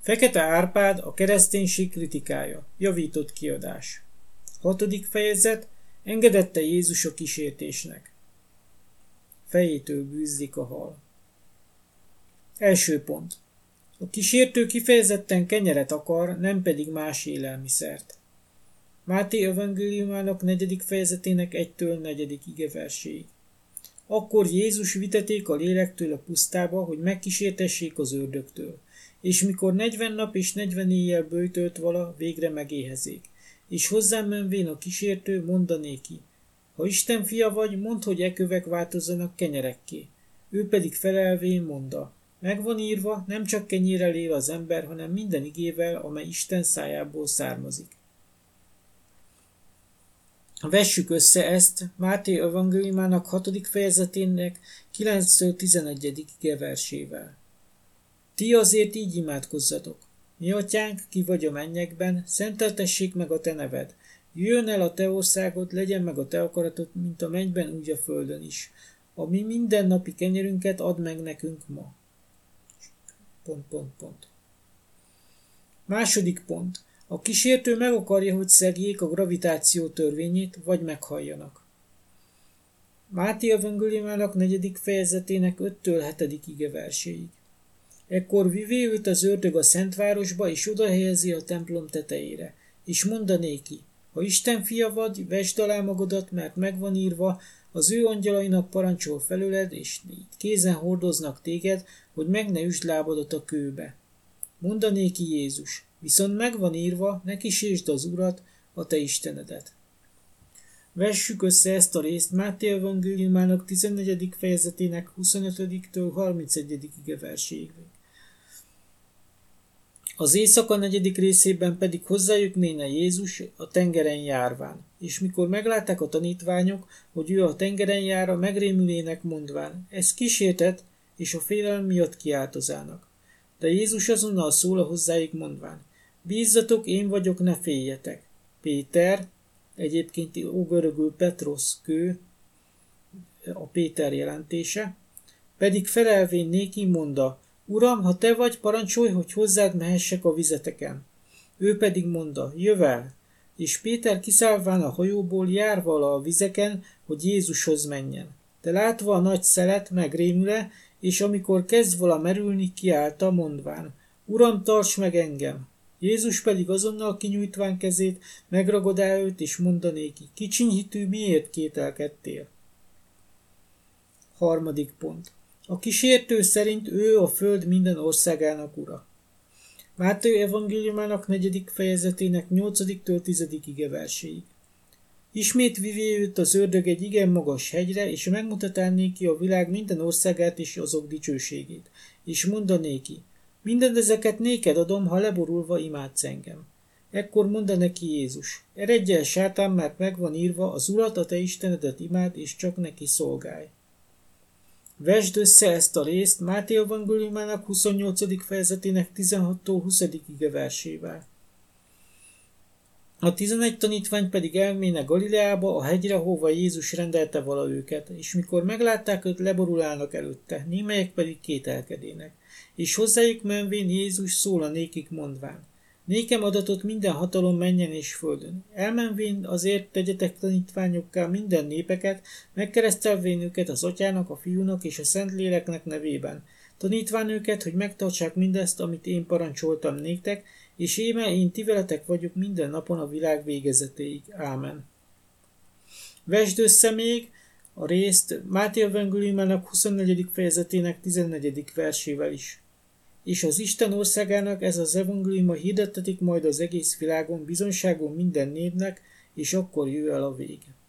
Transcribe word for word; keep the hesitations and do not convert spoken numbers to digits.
Fekete Árpád, a kereszténység kritikája. Javított kiadás. Hatodik fejezet. Engedette Jézus a kísértésnek. Fejétől bűzlik a hal. Első pont. A kísértő kifejezetten kenyeret akar, nem pedig más élelmiszert. Máté evangéliumának negyedik fejezetének egytől negyedik igeverséig. Akkor Jézus viteték a lélektől a pusztába, hogy megkísértessék az ördögtől. És mikor negyven nap és negyven éjjel böjtölt vala, végre megéhezék. És hozzám menvén a kísértő mondanéki: ha Isten fia vagy, mondd, hogy e kövek változzanak kenyerekké. Ő pedig felelvén mondta: megvan írva, nem csak kenyérrel él az ember, hanem minden igével, amely Isten szájából származik. Vessük össze ezt Máté evangéliumának hatodik fejezetének kilenctől tizenegyedik igeversével. Ti azért így imádkozzatok: mi atyánk, ki vagy a mennyekben, szenteltessék meg a te neved. Jöjjön el a te országod, legyen meg a te akaratod, mint a mennyben, úgy a földön is. A mi mindennapi kenyerünket add meg nekünk ma. Pont, pont, pont. Második pont. A kísértő meg akarja, hogy szegjék a gravitáció törvényét, vagy meghalljanak. Máté evangéliumának negyedik fejezetének öttől hetedik igeverséig. Ekkor vivé őt az ördög a szentvárosba, és odahelyezi a templom tetejére, és mondanéki: ha Isten fia vagy, vesd alá magadat, mert megvan írva, az ő angyalainak parancsol felőled, és így kézen hordoznak téged, hogy meg ne üsd lábadat a kőbe. Mondanéki Jézus: viszont megvan írva, ne kísértsd az Urat, a te Istenedet. Vessük össze ezt a részt Máté evangéliumának tizennegyedik fejezetének huszonötödiktől harmincegyedik igeverséig. Az éjszaka negyedik részében pedig hozzájuk méne Jézus a tengeren járván, és mikor meglátták a tanítványok, hogy ő a tengeren jára, megrémülének mondván: ez kísértet, és a félelem miatt kiáltozának. De Jézus azonnal szól hozzájuk mondván: bízzatok, én vagyok, ne féljetek. Péter, egyébként ógörögül Petros, kő, a Péter jelentése, pedig felelvén néki mondta: Uram, ha te vagy, parancsolj, hogy hozzád mehessek a vizeteken. Ő pedig mondta: jövel. És Péter kiszállván a hajóból jár vala a vizeken, hogy Jézushoz menjen. De látva a nagy szelet, megrémüle, és amikor kezd vala merülni, kiállta, mondván: Uram, tarts meg engem! Jézus pedig azonnal kinyújtván kezét, megragadá őt, és mondanéki: kicsiny hitű, miért kételkedtél? Harmadik pont. A kísértő szerint ő a föld minden országának ura. Máté evangéliumának negyedik fejezetének nyolcadiktől tizedik igeverséig. Ismét vivé őt az ördög egy igen magas hegyre, és megmutatá néki a világ minden országát és azok dicsőségét, és mondanéki: minden ezeket néked adom, ha leborulva imádsz engem. Ekkor mondta neki Jézus: eredj el, sátán, mert megvan írva, az Urat, a te Istenedet imád, és csak neki szolgálj. Vesd össze ezt a részt Máté evangéliumának huszonnyolcadik fejezetének tizenhattól huszadik igeversével. A tizenegy tanítvány pedig elméne Galileába, a hegyre, hova Jézus rendelte vala őket, és mikor meglátták őt, leborulálnak előtte, némelyek pedig kételkedének. És hozzájuk menvén Jézus szól a nékik mondván: nékem adatot minden hatalom menjen és földön. Elmenvén azért tegyetek tanítványokká minden népeket, megkeresztelvén őket az Atyának, a Fiúnak és a Szentléleknek nevében. Tanítván őket, hogy megtartsák mindezt, amit én parancsoltam néktek, és íme én ti veletek vagyok minden napon a világ végezetéig. Ámen. Vesd össze még a részt Máté evangéliumának huszonnegyedik fejezetének tizennegyedik versével is. És az Isten országának ez az evangéliuma hirdettetik majd az egész világon, bizonyságon minden népnek, és akkor jöjj el a vég.